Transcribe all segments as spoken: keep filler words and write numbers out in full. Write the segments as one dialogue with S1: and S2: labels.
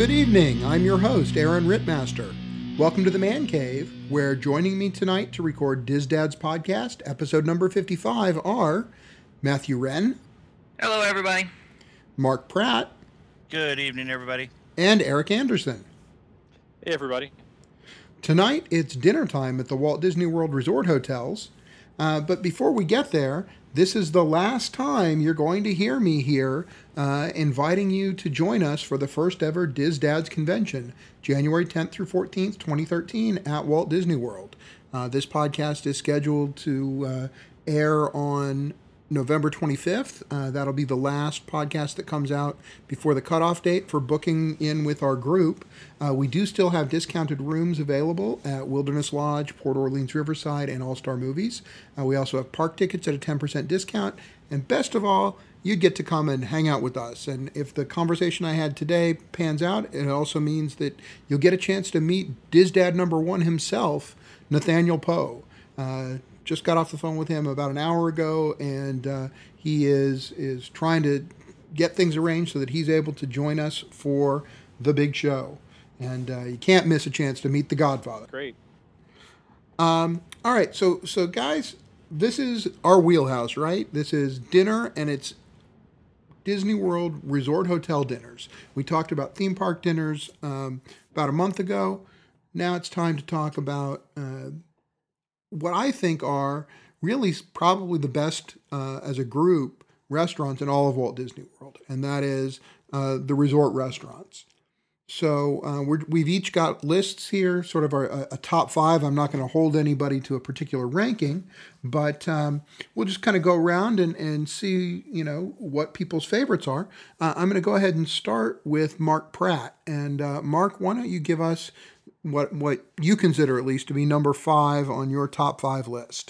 S1: Good evening. I'm your host, Aaron Rittmaster. Welcome to the Man Cave, where joining me tonight to record Diz Dad's podcast, episode number fifty-five, are Matthew Wren.
S2: Hello, everybody.
S1: Mark Pratt.
S3: Good evening, everybody.
S1: And Eric Anderson.
S4: Hey, everybody.
S1: Tonight, it's dinner time at the Walt Disney World Resort Hotels. Uh, but before we get there, this is the last time you're going to hear me here uh, inviting you to join us for the first ever Diz Dads Convention, January tenth through fourteenth, twenty thirteen at Walt Disney World. Uh, this podcast is scheduled to uh, air on November twenty-fifth. Uh, that'll be the last podcast that comes out before the cutoff date for booking in with our group. Uh, we do still have discounted rooms available at Wilderness Lodge, Port Orleans Riverside, and All Star Movies. Uh, we also have park tickets at a ten percent discount. And best of all, you'd get to come and hang out with us. And if the conversation I had today pans out, it also means that you'll get a chance to meet Diz Dad number one himself, Nathaniel Poe. Uh, Just got off the phone with him about an hour ago, and uh, he is is trying to get things arranged so that he's able to join us for the big show. And uh, you can't miss a chance to meet the Godfather.
S4: Great.
S1: Um, all right, so so guys, this is our wheelhouse, right? This is dinner, and it's Disney World Resort Hotel dinners. We talked about theme park dinners um, about a month ago. Now it's time to talk about Uh, what I think are really probably the best uh, as a group restaurants in all of Walt Disney World, and that is uh, the resort restaurants. So uh, we're, we've each got lists here, sort of a, a top five. I'm not going to hold anybody to a particular ranking, but um, we'll just kind of go around and, and see, you know, what people's favorites are. Uh, I'm going to go ahead and start with Mark Pratt. And uh, Mark, why don't you give us what what you consider at least to be number five on your top five list?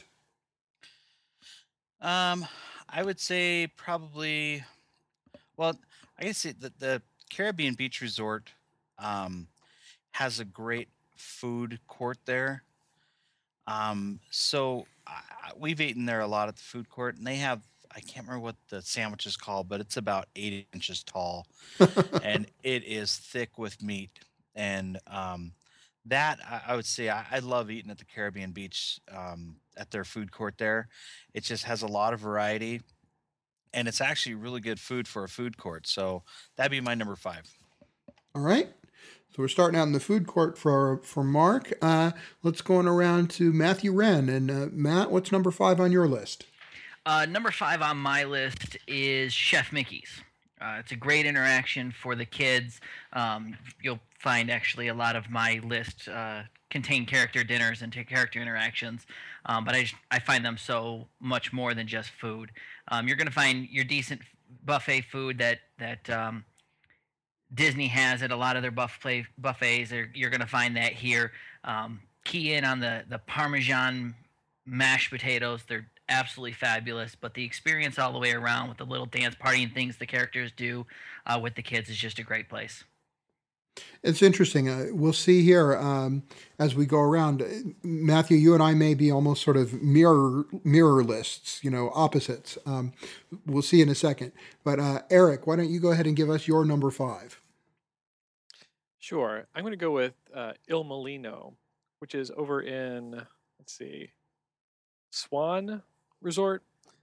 S3: Um, I would say probably, well, I guess it, the, the Caribbean Beach Resort um, has a great food court there. Um, so I, we've eaten there a lot at the food court, and they have, I can't remember what the sandwich is called, but it's about eight inches tall, and it is thick with meat. And um, That I, I would say I, I love eating at the Caribbean Beach um, at their food court there. It just has a lot of variety, and it's actually really good food for a food court. So that'd be my number five.
S1: All right. So we're starting out in the food court for for Mark. Uh, let's go on around to Matthew Wren. And uh, Matt, what's number five on your list?
S2: Uh, number five on my list is Chef Mickey's. Uh, it's a great interaction for the kids. Um, you'll find actually a lot of my list uh, contain character dinners and t- character interactions, um, but I, just, I find them so much more than just food. Um, you're going to find your decent buffet food that that um, Disney has at a lot of their buffet buffets. They're, you're going to find that here. Um, key in on the the Parmesan mashed potatoes. They're absolutely fabulous, but the experience all the way around with the little dance party and things the characters do uh, with the kids is just a great place.
S1: It's interesting. Uh, we'll see here um, as we go around. Matthew, you and I may be almost sort of mirror mirror lists, you know, opposites. Um, we'll see in a second. But uh, Eric, why don't you go ahead and give us your number five?
S4: Sure. I'm going to go with uh, Il Molino, which is over in, let's see, Swan Resort.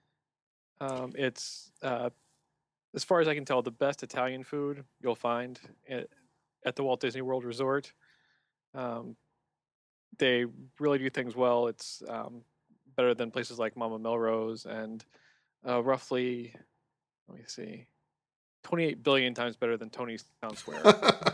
S4: Um, it's, uh, as far as I can tell, the best Italian food you'll find at, at the Walt Disney World Resort. Um, they really do things well. It's um, better than places like Mama Melrose, and uh, roughly, let me see, twenty-eight billion times better than Tony's Town Square.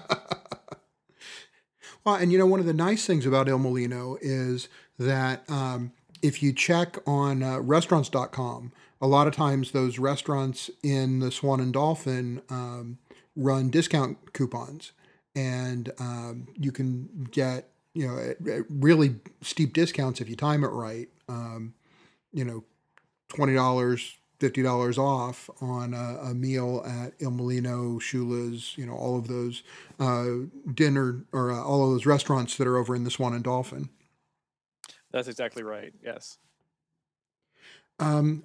S1: Well, and you know, one of the nice things about Il Molino is that um, if you check on uh, restaurants dot com, a lot of times those restaurants in the Swan and Dolphin um, run discount coupons, and um, you can get, you know, at, at really steep discounts if you time it right. Um, you know, twenty dollars, fifty dollars off on a, a meal at Il Molino, Shula's, you know, all of those uh, dinner or uh, all of those restaurants that are over in the Swan and Dolphin.
S4: That's exactly right. Yes.
S1: Um,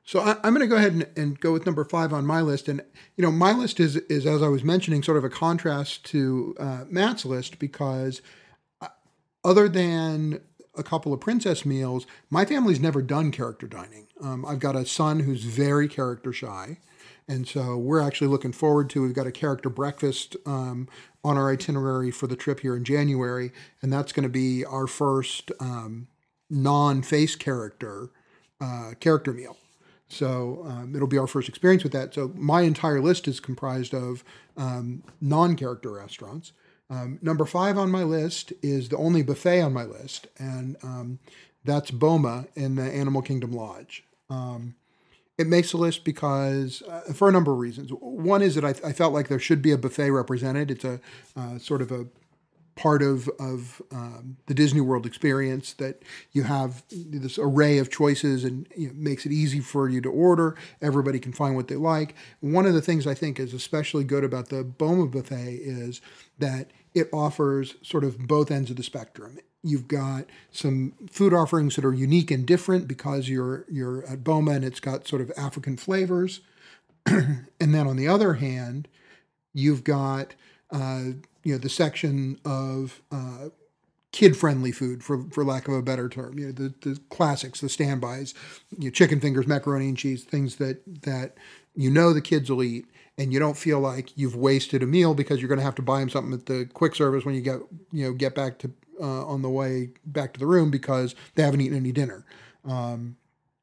S1: So I, I'm going to go ahead and, and go with number five on my list. And, you know, my list is, is as I was mentioning, sort of a contrast to uh, Matt's list because uh, other than a couple of princess meals, my family's never done character dining. Um, I've got a son who's very character shy. And so we're actually looking forward to, we've got a character breakfast um, on our itinerary for the trip here in January. And that's going to be our first um, non-face character uh, character meal. So um, it'll be our first experience with that. So my entire list is comprised of um, non-character restaurants. Um, number five on my list is the only buffet on my list, and um, that's Boma in the Animal Kingdom Lodge. Um, it makes the list because uh, for a number of reasons. One is that I, I felt like there should be a buffet represented. It's a uh, sort of a part of of um, the Disney World experience that you have this array of choices and you know, makes it easy for you to order. Everybody can find what they like. One of the things I think is especially good about the Boma buffet is that it offers sort of both ends of the spectrum. You've got some food offerings that are unique and different because you're you're at Boma and it's got sort of African flavors. And then on the other hand, you've got uh, you know, the section of uh, kid-friendly food, for for lack of a better term. You know, the, the classics, the standbys, you know, chicken fingers, macaroni and cheese, things that that you know the kids will eat, and you don't feel like you've wasted a meal because you're going to have to buy them something at the quick service when you get you know get back to uh, on the way back to the room because they haven't eaten any dinner. Um,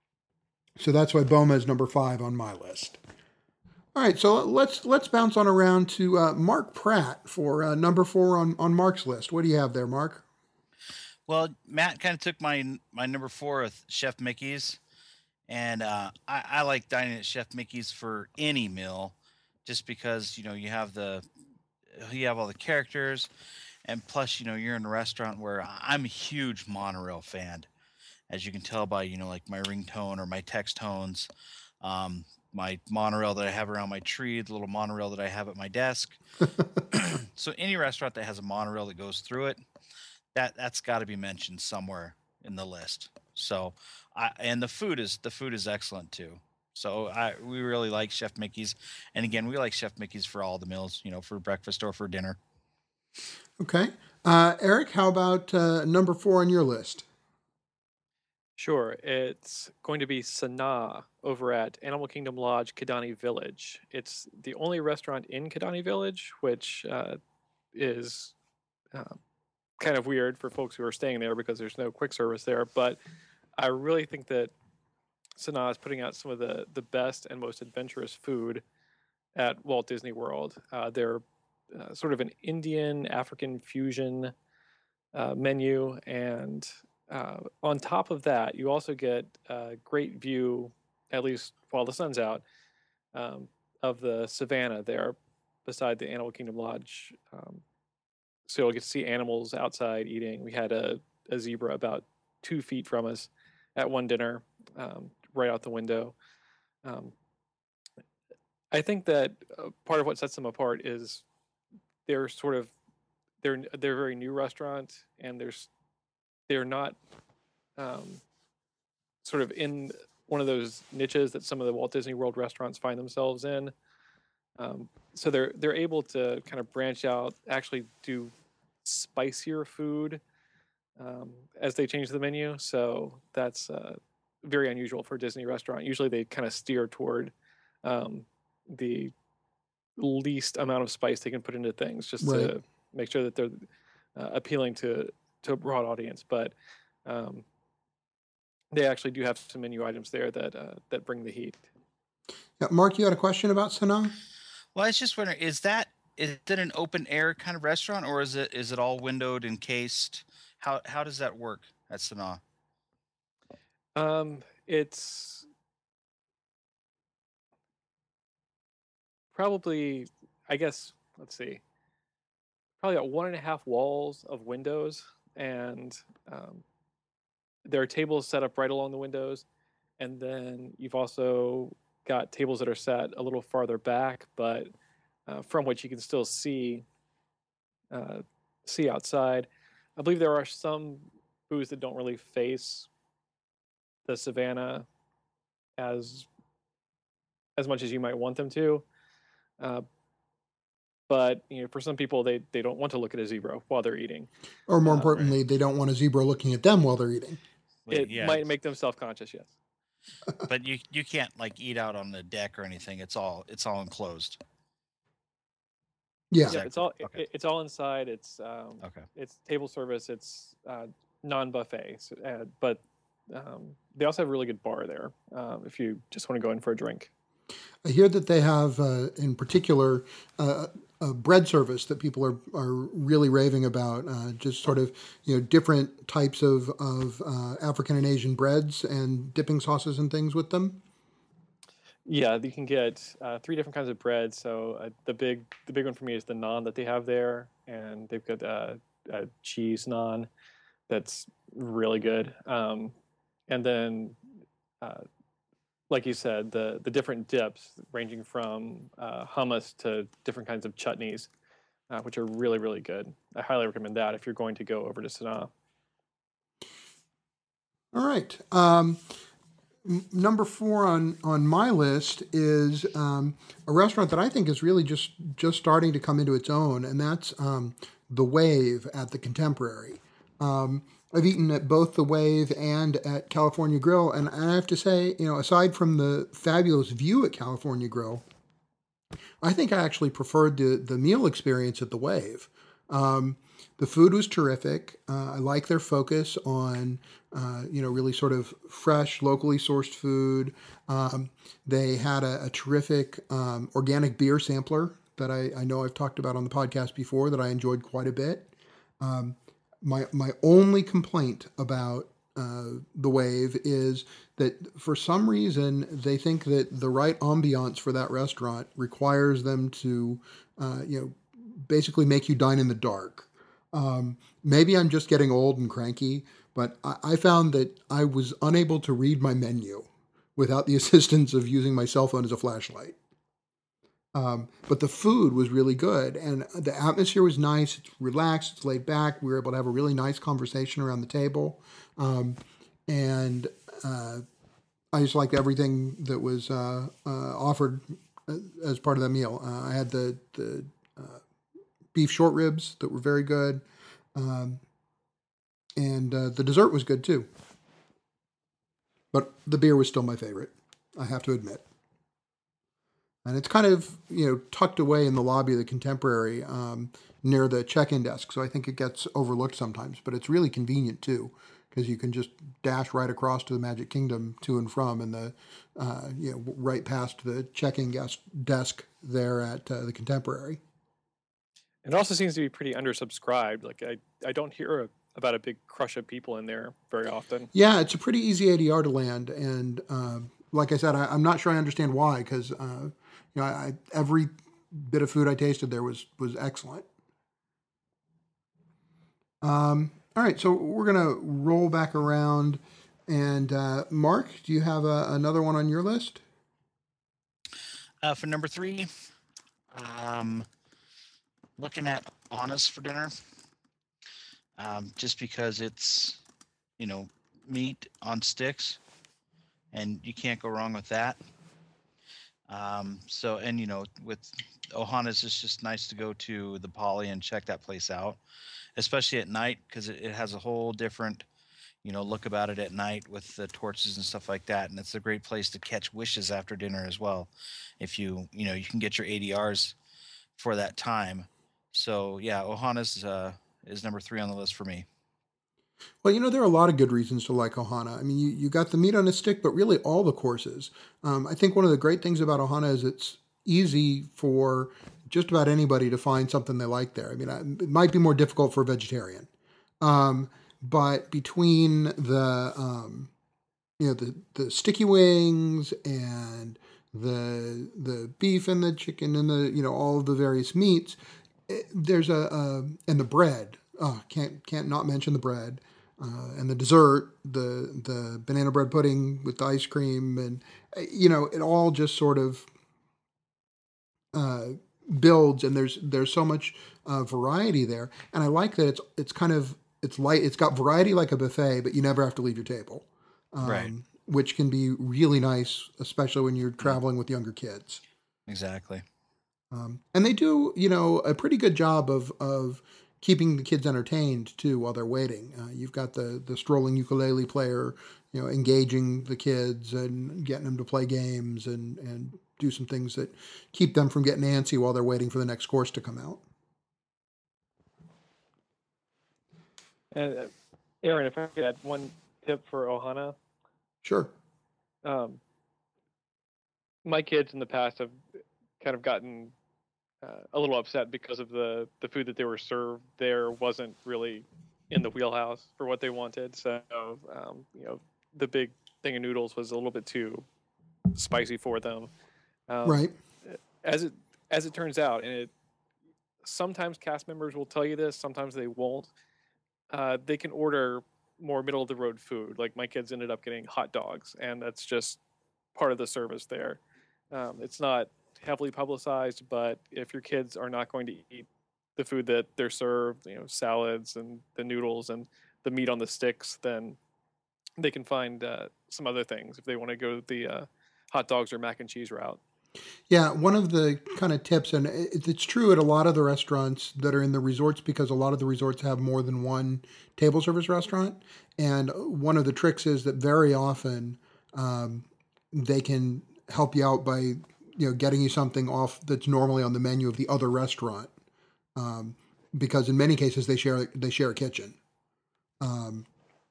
S1: so that's why Boma is number five on my list. All right, so let's let's bounce on around to uh, Mark Pratt for uh, number four on, on Mark's list. What do you have there, Mark?
S3: Well, Matt kind of took my my number four with Chef Mickey's, and uh, I, I like dining at Chef Mickey's for any meal, just because you know you have the you have all the characters, and plus you know you're in a restaurant where I'm a huge monorail fan, as you can tell by you know like my ringtone or my text tones. Um, my monorail that I have around my tree, the little monorail that I have at my desk. So any restaurant that has a monorail that goes through it, that that's got to be mentioned somewhere in the list. So, I and the food is the food is excellent too. So I we really like Chef Mickey's, and again we like Chef Mickey's for all the meals, you know, for breakfast or for dinner.
S1: Okay, uh, Eric, how about uh, number four on your list?
S4: Sure, it's going to be Sanaa over at Animal Kingdom Lodge, Kidani Village. It's the only restaurant in Kidani Village, which uh, is uh, kind of weird for folks who are staying there because there's no quick service there. But I really think that Sanaa is putting out some of the, the best and most adventurous food at Walt Disney World. Uh, they're uh, sort of an Indian African fusion uh, menu, and uh, on top of that, you also get a great view, at least while the sun's out, um, of the savannah there beside the Animal Kingdom Lodge. Um, so you'll get to see animals outside eating. We had a, a zebra about two feet from us at one dinner, um, right out the window. Um, I think that uh, part of what sets them apart is they're sort of they're they're a very new restaurant, and there's they're not um, sort of in one of those niches that some of the Walt Disney World restaurants find themselves in. Um, so they're they're able to kind of branch out, actually do spicier food um, as they change the menu. So that's uh, very unusual for a Disney restaurant. Usually they kind of steer toward um, the least amount of spice they can put into things, just right. to make sure that they're uh, appealing to to a broad audience. But um, they actually do have some menu items there that uh, that bring the heat.
S1: Yeah, Mark, you had a question about Sanaa?
S3: Well, I was just wondering, is that is it an open air kind of restaurant, or is it is it all windowed, encased? How how does that work at Sanaa?
S4: Um, it's probably, I guess, let's see, probably got one and a half walls of windows, and um, there are tables set up right along the windows, and then you've also got tables that are set a little farther back, but uh, from which you can still see uh, see outside. I believe there are some booths that don't really face the savannah as as much as you might want them to. Uh, but you know, for some people, they they don't want to look at a zebra while they're eating.
S1: Or more
S4: Uh,
S1: importantly,
S3: right.
S1: they don't want a zebra looking at them while they're eating.
S3: Wait,
S4: It
S3: yeah,
S4: might make them self-conscious. Yes.
S3: but you you can't like eat out on the deck or anything. It's all it's all enclosed.
S1: Yeah.
S4: Yeah,
S3: Exactly.
S4: it's all
S3: Okay.
S4: it, it's all inside. It's um,
S3: Okay.
S4: it's table service. It's uh, non-buffet, so, uh, but um, they also have a really good bar there um, if you just want to go in for a drink.
S1: I hear that they have, uh, in particular, uh, a bread service that people are, are really raving about. Uh, just sort of, you know, different types of of uh, African and Asian breads and dipping sauces and things with them.
S4: Yeah, you can get uh, three different kinds of bread. So uh, the big the big one for me is the naan that they have there, and they've got uh, a cheese naan that's really good. Um, and then, uh, like you said, the the different dips ranging from uh, hummus to different kinds of chutneys, uh, which are really really good. I highly recommend that if you're going to go over to Sanaa.
S1: All right. Um, n- number four on, on my list is um, a restaurant that I think is really just just starting to come into its own, and that's um, the Wave at the Contemporary. Um, I've eaten at both the Wave and at California Grill, and I have to say, you know, aside from the fabulous view at California Grill, I think I actually preferred the the meal experience at the Wave. Um, the food was terrific. Uh, I like their focus on, uh, you know, really sort of fresh, locally sourced food. Um, they had a, a terrific um, organic beer sampler that I, I know I've talked about on the podcast before that I enjoyed quite a bit. Um, my my only complaint about uh, the Wave is that for some reason they think that the right ambiance for that restaurant requires them to, uh, you know, basically make you dine in the dark. Um, maybe I'm just getting old and cranky, but I, I found that I was unable to read my menu without the assistance of using my cell phone as a flashlight. Um, but the food was really good, and the atmosphere was nice. It's relaxed, it's laid back. We were able to have a really nice conversation around the table, um, and uh, I just liked everything that was uh, uh, offered uh, as part of that meal. Uh, I had the the uh, beef short ribs that were very good, um, and uh, the dessert was good too. But the beer was still my favorite, I have to admit. And it's kind of, you know, tucked away in the lobby of the Contemporary um, near the check-in desk, so I think it gets overlooked sometimes. But it's really convenient too, because you can just dash right across to the Magic Kingdom to and from, and the uh, you know, right past the check-in guest desk there at uh, the Contemporary.
S4: It also seems to be pretty undersubscribed. Like I, I don't hear a, about a big crush of people in there very often.
S1: Yeah, it's a pretty easy A D R to land, and uh, like I said, I, I'm not sure I understand why, because uh, you know, I, every bit of food I tasted there was was excellent. Um, all right, so we're gonna roll back around, and uh, Mark, do you have a, another one on your list?
S3: Uh, for number three, um, looking at Honest for dinner, um, just because it's, you know, meat on sticks, and you can't go wrong with that. Um, so, and you know, with Ohana's, it's just nice to go to the Poly and check that place out, especially at night, because it, it has a whole different, you know, look about it at night with the torches and stuff like that. And it's a great place to catch wishes after dinner as well. If you, you know, you can get your A D Rs for that time. So yeah, Ohana's uh, is number three on the list for me.
S1: Well, you know, there are a lot of good reasons to like Ohana. I mean, you, you got the meat on a stick, but really all the courses. Um, I think one of the great things about Ohana is it's easy for just about anybody to find something they like there. I mean, it might be more difficult for a vegetarian. Um, but between the, um, you know, the, the sticky wings and the the beef and the chicken and the, you know, all of the various meats, it, there's a, a, and the bread. Oh, can't can't not mention the bread. Uh, and the dessert, the the banana bread pudding with the ice cream, and you know, it all just sort of uh, builds, and there's there's so much uh, variety there, and I like that it's it's kind of it's light, it's got variety like a buffet, but you never have to leave your table, um,
S3: Right.
S1: which can be really nice, especially when you're traveling with younger kids.
S3: Exactly.
S1: Um, and they do, you know, a pretty good job of of keeping the kids entertained too while they're waiting. Uh, you've got the the strolling ukulele player, you know, engaging the kids and getting them to play games and and do some things that keep them from getting antsy while they're waiting for the next course to come out.
S4: And uh, Aaron, if I could add one tip for Ohana,
S1: Sure.
S4: um, my kids in the past have kind of gotten uh, a little upset because of the the food that they were served there wasn't really in the wheelhouse for what they wanted. So, um, you know, the big thing of noodles was a little bit too spicy for them. Um,
S1: Right.
S4: As it as it turns out, and it sometimes cast members will tell you this, sometimes they won't. Uh, they can order more middle of the road food. Like my kids ended up getting hot dogs, and that's just part of the service there. Um, it's not heavily publicized, but if your kids are not going to eat the food that they're served, you know, salads and the noodles and the meat on the sticks, then they can find uh, some other things if they want to go the uh, hot dogs or mac and cheese route.
S1: Yeah, one of the kind of tips, and it- it's true at a lot of the restaurants that are in the resorts because a lot of the resorts have more than one table service restaurant. And one of the tricks is that very often um, they can help you out by, you know, getting you something off that's normally on the menu of the other restaurant, um, because in many cases they share they share a kitchen. Um,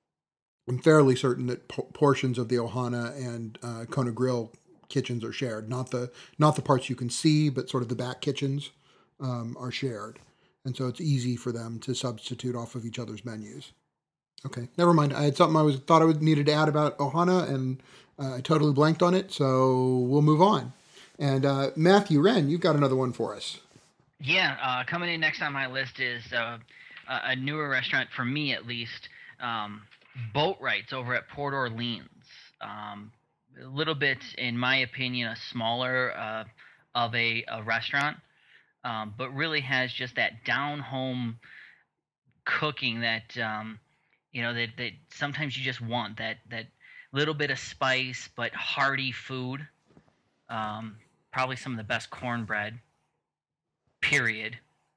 S1: I'm fairly certain that po- portions of the Ohana and uh, Kona Grill kitchens are shared. Not the not the parts you can see, but sort of the back kitchens um, are shared, and so it's easy for them to substitute off of each other's menus. Okay, never mind. I had something I was thought I would needed to add about Ohana, and uh, I totally blanked on it. So we'll move on. And uh, Matthew Wren, you've got another one for us.
S2: Yeah, uh, coming in next on my list is uh, a a newer restaurant, for me at least, um, Boatwright's over at Port Orleans. Um, a little bit, in my opinion, a smaller uh, of a, a restaurant, um, but really has just that down-home cooking that, um, you know, that, that sometimes you just want, that, that little bit of spice, but hearty food. Um, probably some of the best cornbread, period.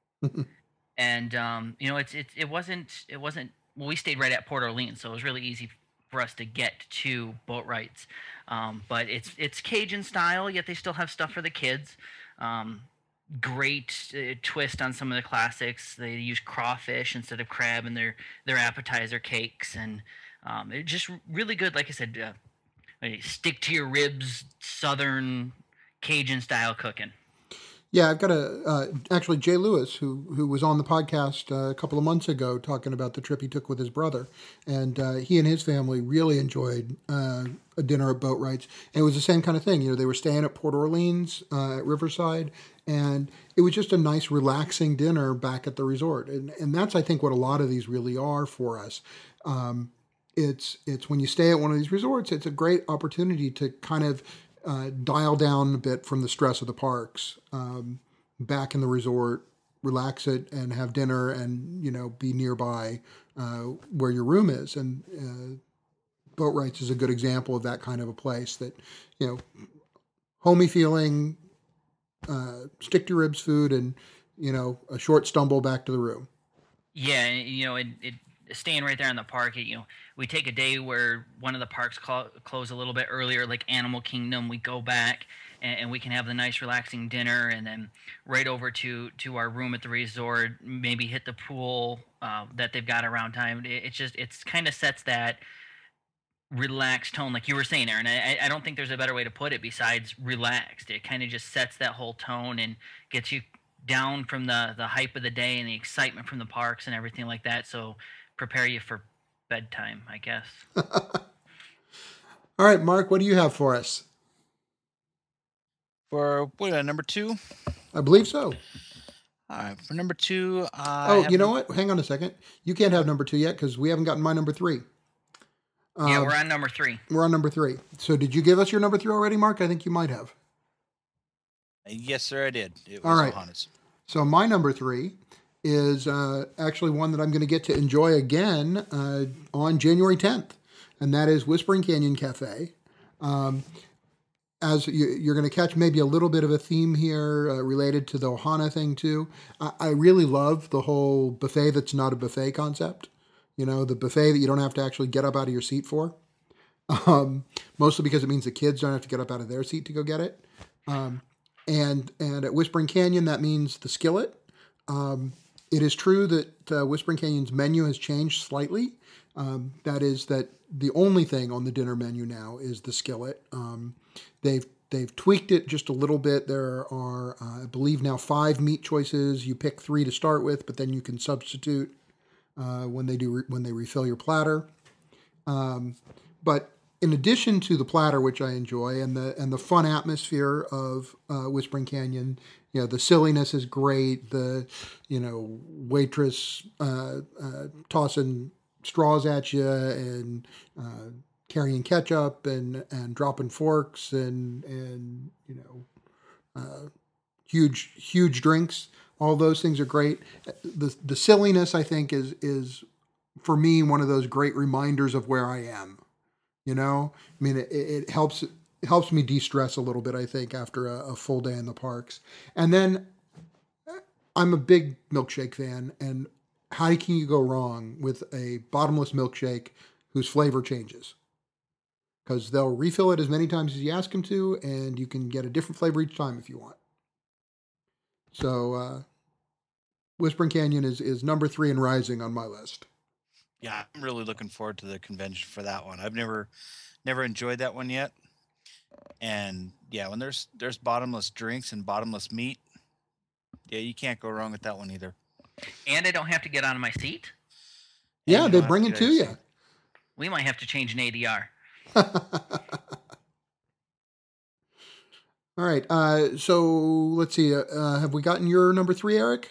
S2: And um, you know, it's it it wasn't it wasn't well, we stayed right at Port Orleans, so it was really easy for us to get to Boatwright's. Um, but it's it's Cajun style, yet they still have stuff for the kids. Um, great uh, twist on some of the classics. They use crawfish instead of crab in their their appetizer cakes, and um, it just really good. Like I said, uh, stick to your ribs, Southern Cajun style cooking.
S1: Yeah, I've got a uh, actually Jay Lewis, who who was on the podcast uh, a couple of months ago, talking about the trip he took with his brother, and uh, he and his family really enjoyed uh, a dinner at Boatwright's, and it was the same kind of thing. You know, they were staying at Port Orleans uh, at Riverside, and it was just a nice, relaxing dinner back at the resort, and and that's I think what a lot of these really are for us. Um, it's it's when you stay at one of these resorts, it's a great opportunity to kind of Uh, dial down a bit from the stress of the parks, um, back in the resort, relax it, and have dinner, and you know be nearby uh, where your room is. And uh, Boatwright's is a good example of that kind of a place that you know, homey feeling, uh, stick to your ribs food, and you know a short stumble back to the room.
S2: Yeah, and, you know, it, it staying right there in the park. It, you know, we take a day where one of the parks clo- close a little bit earlier, like Animal Kingdom. We go back and, and we can have the nice, relaxing dinner, and then right over to to our room at the resort. Maybe hit the pool uh, that they've got around time. It, it's just it's kind of sets that relaxed tone, like you were saying, Aaron. I, I don't think there's a better way to put it besides relaxed. It kind of just sets that whole tone and gets you down from the the hype of the day and the excitement from the parks and everything like that. So prepare you for bedtime, I guess.
S1: All right, Mark, what do you have for us?
S3: For what, uh, number two?
S1: I believe so.
S3: All right, for number two. Uh,
S1: Oh, you know what? Hang on a second. You can't have number two yet because we haven't gotten my number three.
S2: Yeah,
S1: Um,
S2: we're on number three.
S1: We're on number three. So did you give us your number three already, Mark? I think you might have.
S3: Yes, sir, I did. It was
S1: All right.
S3: Ohana's.
S1: So my number three is uh, actually one that I'm going to get to enjoy again uh, on January tenth. and that is Whispering Canyon Cafe. Um, as you, you're going to catch maybe a little bit of a theme here uh, related to the Ohana thing too. I, I really love the whole buffet that's not a buffet concept. You know, the buffet that you don't have to actually get up out of your seat for. Um, mostly because it means the kids don't have to get up out of their seat to go get it. Um, and and at Whispering Canyon, that means the skillet. Um, it is true that uh, Whispering Canyon's menu has changed slightly. Um, that is that the only thing on the dinner menu now is the skillet. Um, they've they've tweaked it just a little bit. There are, uh, I believe, now five meat choices. You pick three to start with, but then you can substitute uh, when they do re- when they refill your platter. Um, but in addition to the platter, which I enjoy, and the and the fun atmosphere of uh, Whispering Canyon, you know, the silliness is great. The, you know, waitress uh, uh, tossing straws at you and uh, carrying ketchup and, and dropping forks and and you know, uh, huge huge drinks. All those things are great. The the silliness, I think, is is for me one of those great reminders of where I am. You know, I mean, it, it helps it helps me de-stress a little bit, I think, after a, a full day in the parks. And then I'm a big milkshake fan, and how can you go wrong with a bottomless milkshake whose flavor changes? Because they'll refill it as many times as you ask them to, and you can get a different flavor each time if you want. So, uh, Whispering Canyon is, is number three and rising on my list.
S3: Yeah, I'm really looking forward to the convention for that one. I've never never enjoyed that one yet. And yeah, when there's there's bottomless drinks and bottomless meat, yeah, you can't go wrong with that one either.
S2: And I don't have to get out of my seat.
S1: Yeah,
S3: you
S1: they
S3: don't
S1: bring
S3: have
S1: it
S3: to
S1: to
S3: get
S1: you.
S3: out of
S2: We might have to change an A D R.
S1: All right. Uh, so let's see. Uh, have we gotten your number three, Eric?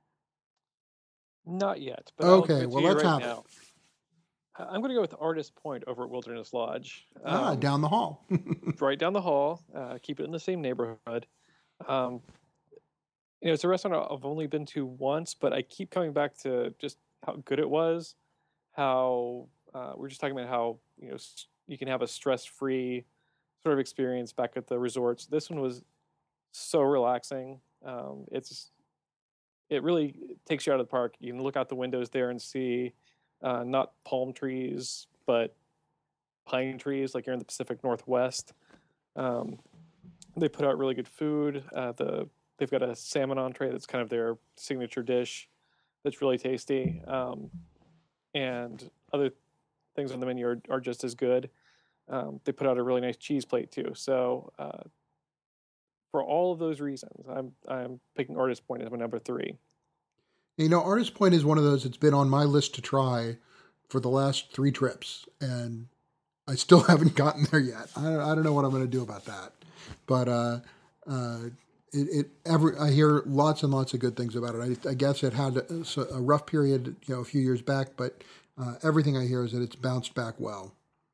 S4: Not yet, but I'll
S1: Okay,
S4: give it
S1: well,
S4: to you
S1: let's
S4: right
S1: have it.
S4: now. Uh, I'm going to go with Artist Point over at Wilderness Lodge.
S1: Ah,
S4: Um,
S1: down the hall.
S4: right down the hall. Uh, keep it in the same neighborhood. Um, you know, it's a restaurant I've only been to once, but I keep coming back to just how good it was. How uh, we we're just talking about how you know s- you can have a stress-free sort of experience back at the resorts. This one was so relaxing. Um, it's it really takes you out of the park. You can look out the windows there and see uh, not palm trees, but pine trees, like you're in the Pacific Northwest. Um, they put out really good food. Uh, the they've got a salmon entree that's kind of their signature dish. That's really tasty, um, and other things on the menu are, are just as good. Um, they put out a really nice cheese plate too. So uh, for all of those reasons, I'm I'm picking Artist Point as my number three.
S1: You know, Artist Point is one of those that's been on my list to try for the last three trips, and I still haven't gotten there yet. I don't, I don't know what I'm going to do about that, but uh, uh, it, it every I hear lots and lots of good things about it. I, I guess it had a, a rough period, you know, a few years back, but uh, everything I hear is that it's bounced back well.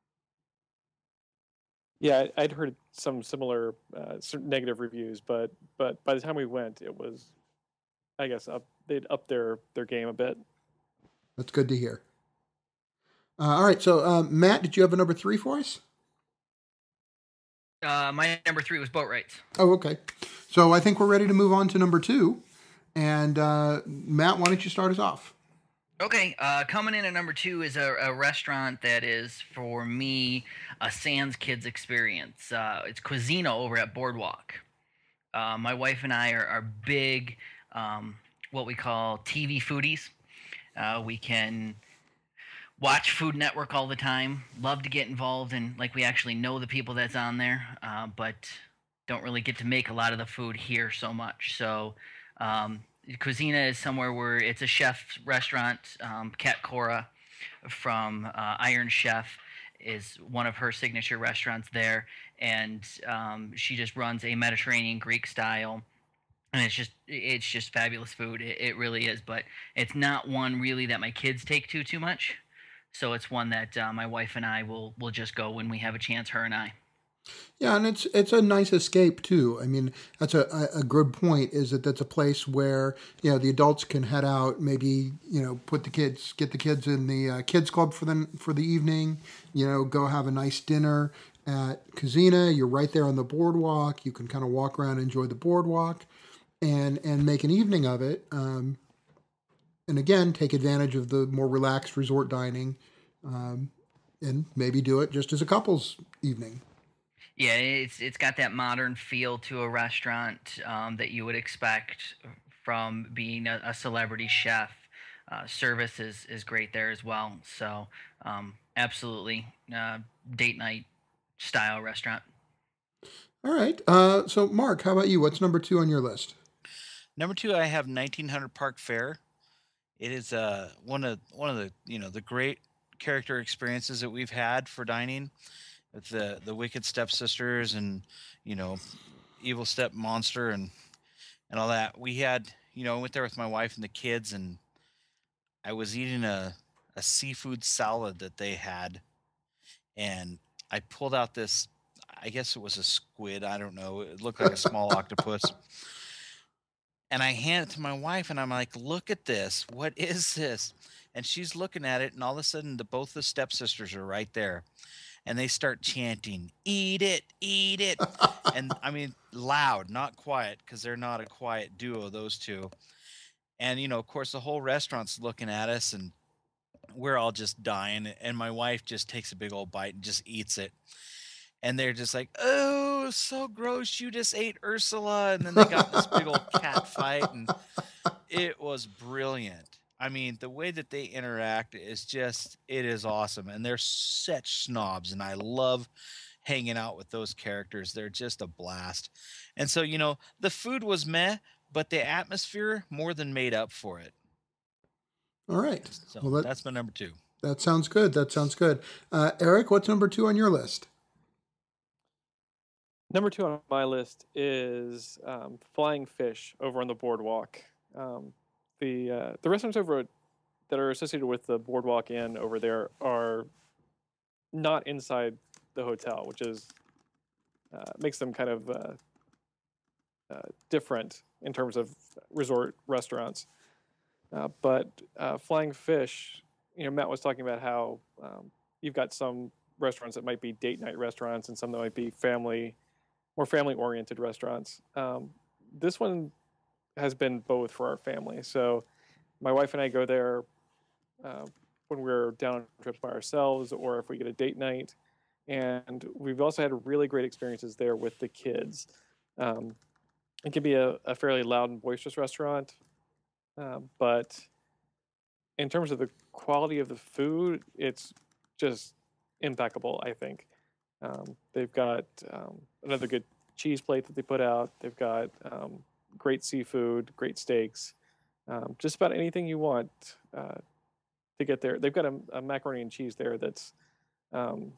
S4: Yeah, I- I'd heard some similar uh, certain negative reviews, but but by the time we went, it was, I guess, up they'd up their their game a bit.
S1: That's good to hear. Uh, all right, so uh, Matt, did you have a number three for us?
S2: Uh, my number three was boat rights.
S1: Oh, okay. So I think we're ready to move on to number two. And uh, Matt, why don't you start us off?
S2: Okay, uh, coming in at number two is a, a restaurant that is, for me, a Sans Kids experience. Uh, it's Cuisina over at Boardwalk. Uh, my wife and I are, are big, um, what we call T V foodies. Uh, we can watch Food Network all the time. Love to get involved in, like, we actually know the people that's on there, uh, but don't really get to make a lot of the food here so much. So, um, Cuisina is somewhere where it's a chef restaurant. Um, Kat Cora from uh, Iron Chef is one of her signature restaurants there, and um, she just runs a Mediterranean Greek style. And it's just it's just fabulous food. It, it really is, but it's not one really that my kids take to too much. So it's one that uh, my wife and I will will just go when we have a chance. Her and I.
S1: Yeah, and it's it's a nice escape too. I mean, that's a, a a good point. Is that that's a place where you know the adults can head out, maybe you know put the kids, get the kids in the uh, kids club for the for the evening. You know, go have a nice dinner at Kazina. You're right there on the boardwalk. You can kind of walk around, and enjoy the boardwalk, and and make an evening of it. Um, and again, take advantage of the more relaxed resort dining, um, and maybe do it just as a couples evening.
S2: Yeah, it's it's got that modern feel to a restaurant um, that you would expect from being a, a celebrity chef. Uh, service is, is great there as well. So um, absolutely, uh, date night style restaurant.
S1: All right. Uh, so, Mark, how about you? What's number two on your list?
S3: Number two, I have nineteen hundred Park Fair. It is uh, one of one of the you know the great character experiences that we've had for dining with the the Wicked Stepsisters and you know Evil Step Monster and and all that. We had you know I went there with my wife and the kids, and I was eating a a seafood salad that they had, and I pulled out this. I guess it was a squid. I don't know. It looked like a small octopus. And I hand it to my wife, and I'm like, "Look at this. What is this?" And she's looking at it, and all of a sudden, the both the stepsisters are right there, and they start chanting, "Eat it, eat it!" And I mean, loud, not quiet, because they're not a quiet duo, those two. And you know, of course, the whole restaurant's looking at us, and we're all just dying. And my wife just takes a big old bite and just eats it. And they're just like, "Oh, so gross! You just ate Ursula!" And then they got this big old cat fight, and it was brilliant. I mean, the way that they interact is just, it is awesome. And they're such snobs, and I love hanging out with those characters. They're just a blast. And so, you know, the food was meh, but the atmosphere more than made up for it.
S1: All right.
S3: So
S1: Well, that
S3: that's my number two.
S1: that sounds good. That sounds good. Uh, Eric, what's number two on your list?
S4: Number two on my list is um, Flying Fish over on the boardwalk. Um, the uh, the restaurants over that are associated with the Boardwalk Inn over there are not inside the hotel, which is uh, makes them kind of uh, uh, different in terms of resort restaurants. Uh, but uh, Flying Fish, you know, Matt was talking about how um, you've got some restaurants that might be date night restaurants and some that might be family, more family oriented restaurants. Um, this one has been both for our family. So my wife and I go there uh, when we're down on trips by ourselves or if we get a date night. And we've also had really great experiences there with the kids. Um, it can be a, a fairly loud and boisterous restaurant, uh, but in terms of the quality of the food, it's just impeccable, I think. Um, they've got um, another good cheese plate that they put out. They've got um, great seafood, great steaks, um, just about anything you want uh, to get there. They've got a, a macaroni and cheese there that's um,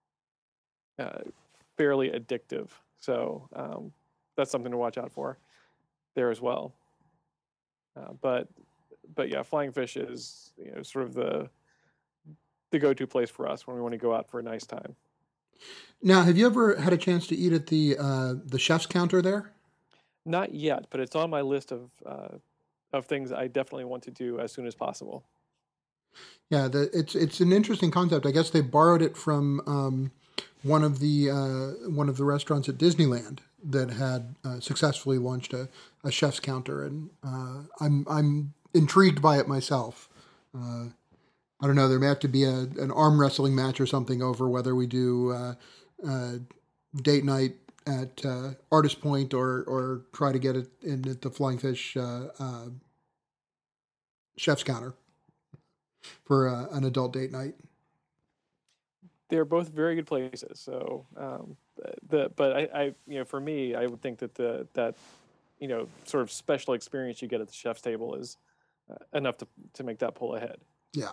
S4: uh, fairly addictive. So um, that's something to watch out for there as well. Uh, but but yeah, Flying Fish is you know sort of the the go-to place for us when we want to go out for a nice time.
S1: Now, have you ever had a chance to eat at the uh, the chef's counter there?
S4: Not yet, but it's on my list of uh, of things I definitely want to do as soon as possible.
S1: Yeah, the, it's it's an interesting concept. I guess they borrowed it from um, one of the uh, one of the restaurants at Disneyland that had uh, successfully launched a, a chef's counter, and uh, I'm I'm intrigued by it myself. Uh, I don't know. There may have to be a an arm wrestling match or something over whether we do uh, uh, date night at uh, Artist Point or or try to get it in at the Flying Fish uh, uh, chef's counter for uh, an adult date night.
S4: They're both very good places. So um, the but I, I you know for me I would think that the that you know sort of special experience you get at the chef's table is uh, enough to to make that pull ahead.
S1: Yeah.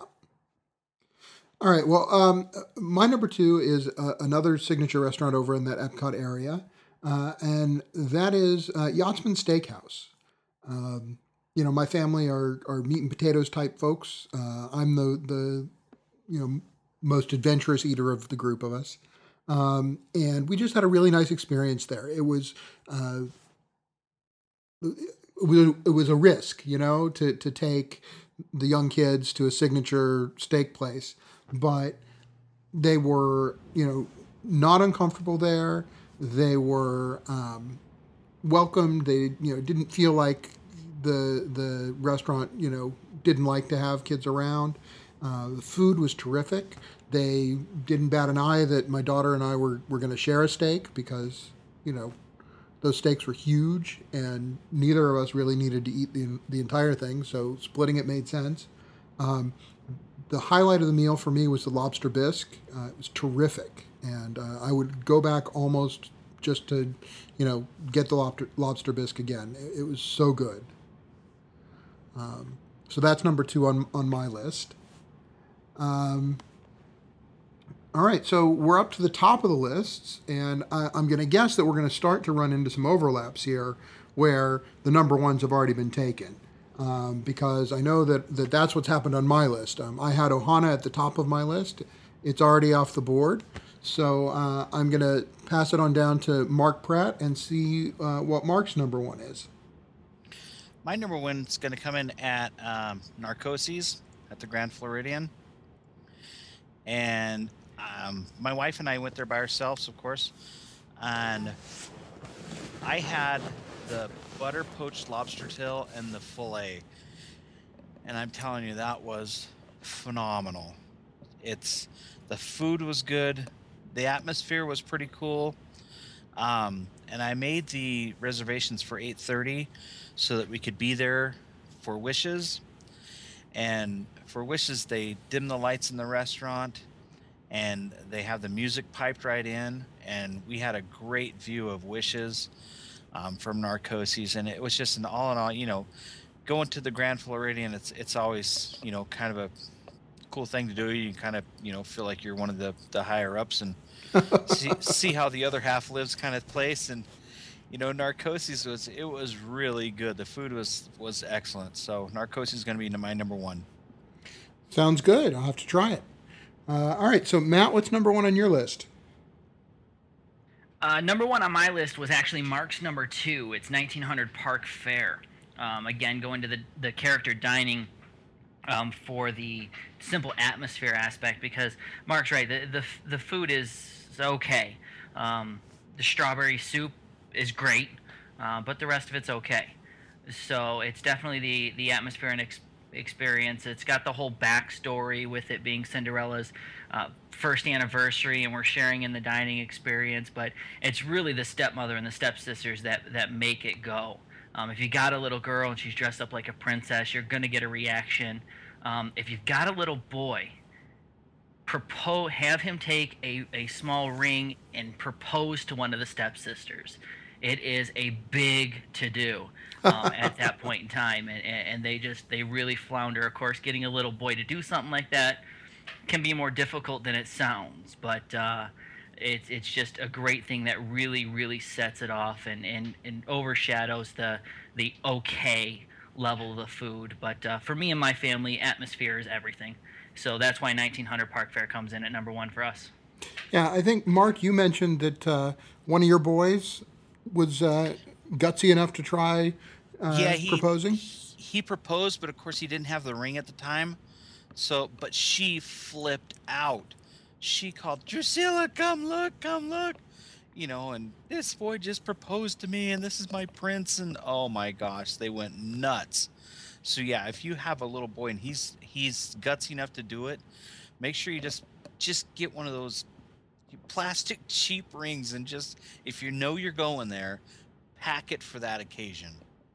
S1: All right. Well, um, my number two is uh, another signature restaurant over in that Epcot area, uh, and that is uh, Yachtsman Steakhouse. Um, you know, my family are are meat and potatoes type folks. Uh, I'm the the you know most adventurous eater of the group of us, Um, and we just had a really nice experience there. It was, uh, it was, it was a risk, you know, to, to take the young kids to a signature steak place, but they were, you know, not uncomfortable there. They were um, welcomed. They, you know, didn't feel like the the restaurant, you know, didn't like to have kids around. Uh, the food was terrific. They didn't bat an eye that my daughter and I were, were going to share a steak because, you know, those steaks were huge and neither of us really needed to eat the, the entire thing, so splitting it made sense. Um, the highlight of the meal for me was the lobster bisque. Uh, it was terrific, and uh, I would go back almost just to, you know, get the lobster, lobster bisque again. It, it was so good. Um, so that's number two on, on my list. Um, all right, so we're up to the top of the lists, and I, I'm going to guess that we're going to start to run into some overlaps here where the number ones have already been taken. Um, because I know that, that that's what's happened on my list. Um, I had Ohana at the top of my list. It's already off the board. So uh, I'm going to pass it on down to Mark Pratt and see uh, what Mark's number one is.
S3: My number one is going to come in at um, Narcosis at the Grand Floridian. And um, my wife and I went there by ourselves, of course. And I had the butter poached lobster tail and the fillet. And I'm telling you, that was phenomenal. It's the food was good. The atmosphere was pretty cool. Um, and I made the reservations for eight thirty so that we could be there for Wishes. And for Wishes, they dim the lights in the restaurant and they have the music piped right in. And we had a great view of Wishes um, from Narcosis. And it was just an all in all, you know, going to the Grand Floridian, it's it's always, you know, kind of a cool thing to do. You kind of, you know, feel like you're one of the, the higher ups and see, see how the other half lives kind of place. And, you know, Narcosis was, it was really good. The food was, was excellent. So Narcosis is going to be my number one.
S1: Sounds good. I'll have to try it. Uh, all right. So Matt, what's number one on your list?
S2: Uh, number one on my list was actually Mark's number two. It's nineteen hundred Park Fair. Um, again, going to the, the character dining um, for the simple atmosphere aspect, because Mark's right. The the, the food is okay. Um, the strawberry soup is great, uh, but the rest of it's okay. So it's definitely the, the atmosphere and ex- experience. It's got the whole backstory with it being Cinderella's uh, first anniversary, and we're sharing in the dining experience. But it's really the stepmother and the stepsisters that, that make it go. Um, if you got a little girl and she's dressed up like a princess, you're going to get a reaction. Um, if you've got a little boy, propose, have him take a, a small ring and propose to one of the stepsisters. It is a big to-do um, at that point in time, and, and they just they really flounder. Of course, getting a little boy to do something like that can be more difficult than it sounds, but uh, it's it's just a great thing that really really sets it off and, and, and overshadows the the okay level of the food. But uh, for me and my family, atmosphere is everything. So that's why nineteen hundred Park Fair comes in at number one for us.
S1: Yeah, I think, Mark, you mentioned that uh, one of your boys was uh, gutsy enough to try uh,
S3: yeah, he,
S1: proposing.
S3: He proposed, but of course he didn't have the ring at the time. So, but she flipped out. She called, Drusilla, come look, come look. You know, and this boy just proposed to me, and this is my prince. And oh my gosh, they went nuts. So yeah, if you have a little boy and he's he's gutsy enough to do it, make sure you just just get one of those plastic cheap rings, and just, if you know you're going there, pack it for that occasion.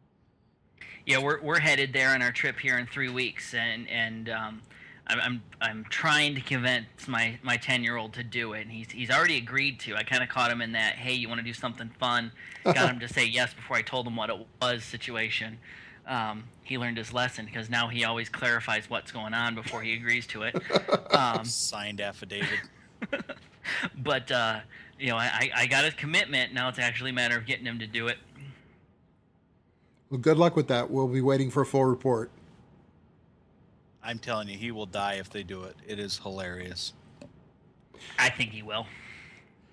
S2: Yeah, we're we're headed there on our trip here in three weeks, and and um, I'm I'm I'm trying to convince my my ten year old to do it, and he's he's already agreed to. I kind of caught him in that, hey, you want to do something fun? Got him to say yes before I told him what it was situation. Um, he learned his lesson, because now he always clarifies what's going on before he agrees to it. Um,
S3: Signed affidavit.
S2: But uh, you know, I I got his commitment. Now it's actually a matter of getting him to do it.
S1: Well, good luck with that. We'll be waiting for a full report.
S3: I'm telling you, he will die if they do it. It is hilarious.
S2: I think he will.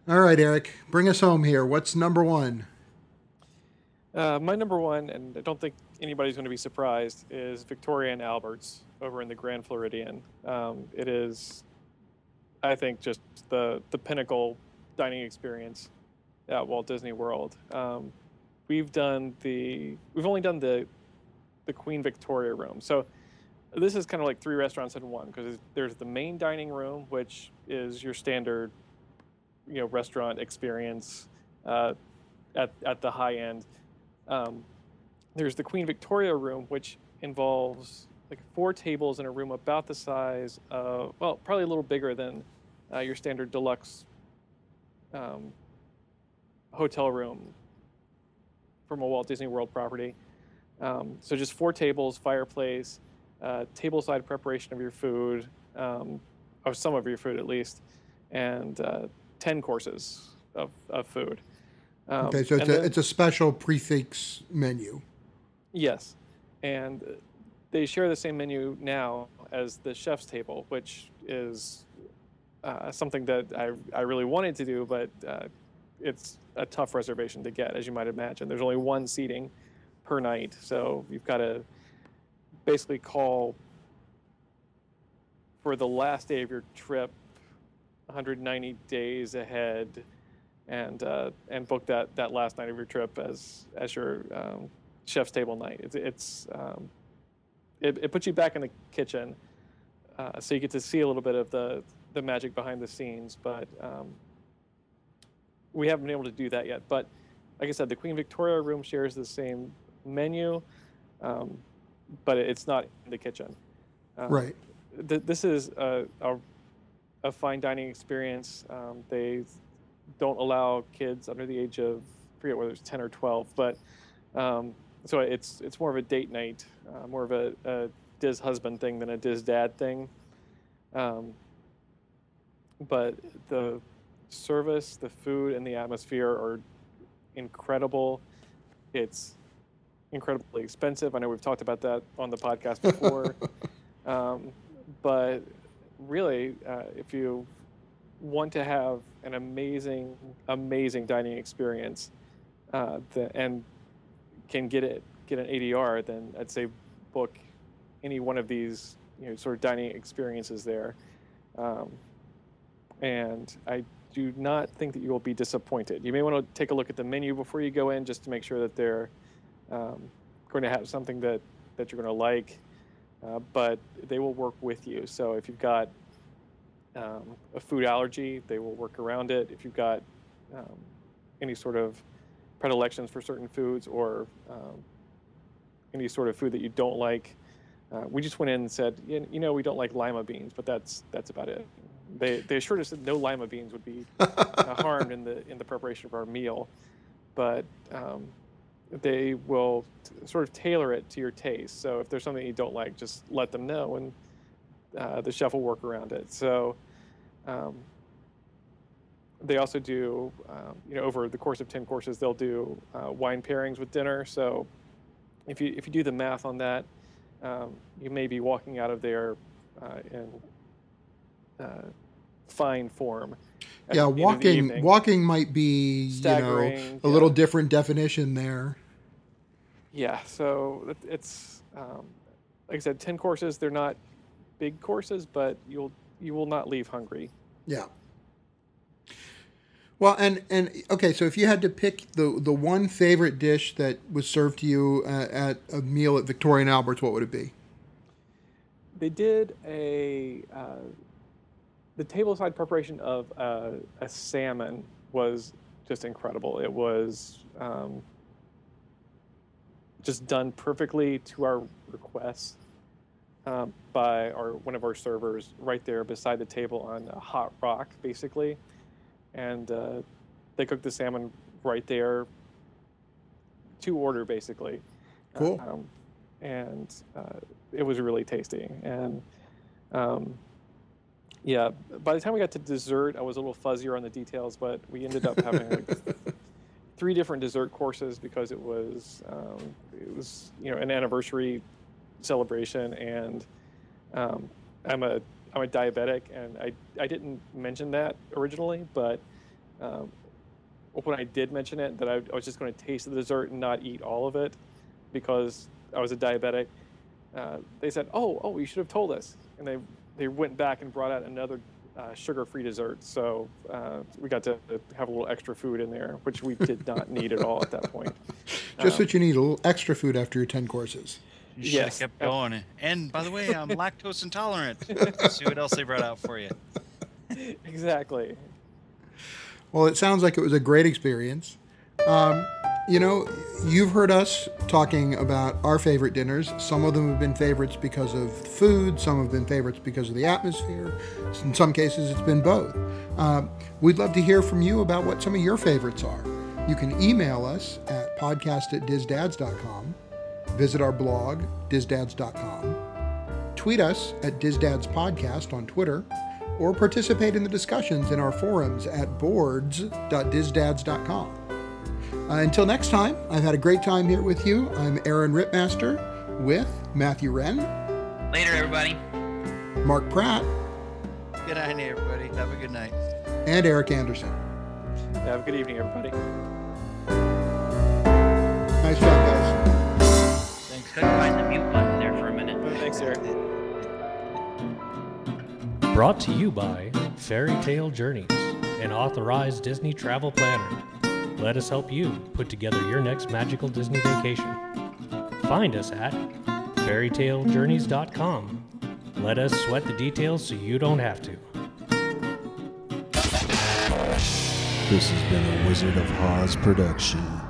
S1: All right, Eric, bring us home here. What's number one?
S4: Uh, my number one, and I don't think anybody's going to be surprised, is Victoria and Albert's over in the Grand Floridian. Um, it is, I think, just the the pinnacle dining experience at Walt Disney World. Um, we've done the we've only done the the Queen Victoria room, so this is kind of like three restaurants in one, because there's the main dining room, which is your standard, you know, restaurant experience uh, at at the high end. Um, there's the Queen Victoria room, which involves like four tables in a room about the size of, well, probably a little bigger than uh, your standard deluxe um, hotel room from a Walt Disney World property. Um, so just four tables, fireplace, uh, tableside preparation of your food, um, or some of your food at least, and uh, ten courses of, of food. Um,
S1: Okay, so it's a,
S4: then,
S1: it's a special prefix menu.
S4: Yes, and they share the same menu now as the chef's table, which is uh, something that I, I really wanted to do, but uh, it's a tough reservation to get, as you might imagine. There's only one seating per night, so you've got to basically call for the last day of your trip one hundred ninety days ahead, and uh, and book that, that last night of your trip as as your um, chef's table night. It's, it's um, it, it puts you back in the kitchen, uh, so you get to see a little bit of the, the magic behind the scenes, but um, we haven't been able to do that yet. But like I said, the Queen Victoria room shares the same menu, um, but it's not in the kitchen. Um,
S1: Right.
S4: Th- this is a, a, a fine dining experience. Um, they don't allow kids under the age of, I forget whether it's ten or twelve, but um, so it's it's more of a date night, uh, more of a, a Diz husband thing than a Diz dad thing. Um, but the service, the food, and the atmosphere are incredible. It's incredibly expensive. I know we've talked about that on the podcast before. um, but really, uh, if you want to have an amazing, amazing dining experience, uh, the, and can get it, get an A D R, then I'd say book any one of these, you know, sort of dining experiences there. Um, and I do not think that you will be disappointed. You may want to take a look at the menu before you go in, just to make sure that they're um, going to have something that, that you're going to like, uh, but they will work with you. So if you've got um, a food allergy, they will work around it. If you've got um, any sort of predilections for certain foods, or um, any sort of food that you don't like, uh, we just went in and said, you know, we don't like lima beans, but that's that's about it. They they assured us that no lima beans would be uh, harmed in the in the preparation of our meal, but um, they will t- sort of tailor it to your taste. So if there's something you don't like, just let them know, and uh, the chef will work around it. So um, they also do, um, you know, over the course of ten courses, they'll do uh, wine pairings with dinner. So if you if you do the math on that, um, you may be walking out of there uh, in uh, fine form. at
S1: Yeah,
S4: the end of the
S1: walking
S4: evening.
S1: walking might be, you know,
S4: Staggering,
S1: a little
S4: yeah.
S1: different definition there.
S4: Yeah, so it- it's um, like I said, ten courses. They're not big courses, but you'll you will not leave hungry.
S1: Yeah. Well, and and okay, so if you had to pick the the one favorite dish that was served to you uh, at a meal at Victoria and Albert's, what would it be?
S4: They did a uh, the tableside preparation of uh, a salmon was just incredible. It was um, just done perfectly to our request um, by our one of our servers right there beside the table on a hot rock, basically, and uh, they cooked the salmon right there to order, basically.
S1: Cool.
S4: Um, and uh, it was really tasty. And um, yeah, by the time we got to dessert, I was a little fuzzier on the details, but we ended up having like three different dessert courses because it was um, it was you know an anniversary celebration, and um, I'm a I'm a diabetic, and I I didn't mention that originally, but um, when I did mention it, that I, I was just going to taste the dessert and not eat all of it because I was a diabetic, uh, they said, "Oh, oh, you should have told us." And they they went back and brought out another uh, sugar-free dessert. So uh, we got to have a little extra food in there, which we did not need at all at that point.
S1: Just
S4: Um,
S1: that you need a little extra food after your ten courses.
S3: You should have
S4: Yes.
S3: kept going. And by the way, I'm lactose intolerant. See what else they brought out for you.
S4: Exactly.
S1: Well, it sounds like it was a great experience. Um, you know, you've heard us talking about our favorite dinners. Some of them have been favorites because of food. Some have been favorites because of the atmosphere. In some cases, it's been both. Um, we'd love to hear from you about what some of your favorites are. You can email us at podcast at dizdads dot com, visit our blog, dizdads dot com, tweet us at dizdadspodcast on Twitter, or participate in the discussions in our forums at boards dot dizdads dot com. Uh, until next time, I've had a great time here with you. I'm Aaron Rittmaster with Matthew Wren,
S2: Later, everybody.
S1: Mark Pratt,
S3: Good night, everybody. Have a good night.
S1: and Eric Anderson.
S4: Have a good evening, everybody.
S1: Nice job, guys.
S3: Thanks.
S2: Couldn't find the mute button there for a minute.
S4: Thanks, Eric.
S5: Brought to you by Fairy Tale Journeys, an authorized Disney travel planner. Let us help you put together your next magical Disney vacation. Find us at fairy tale journeys dot com. Let us sweat the details so you don't have to.
S6: This has been a Wizard of Oz production.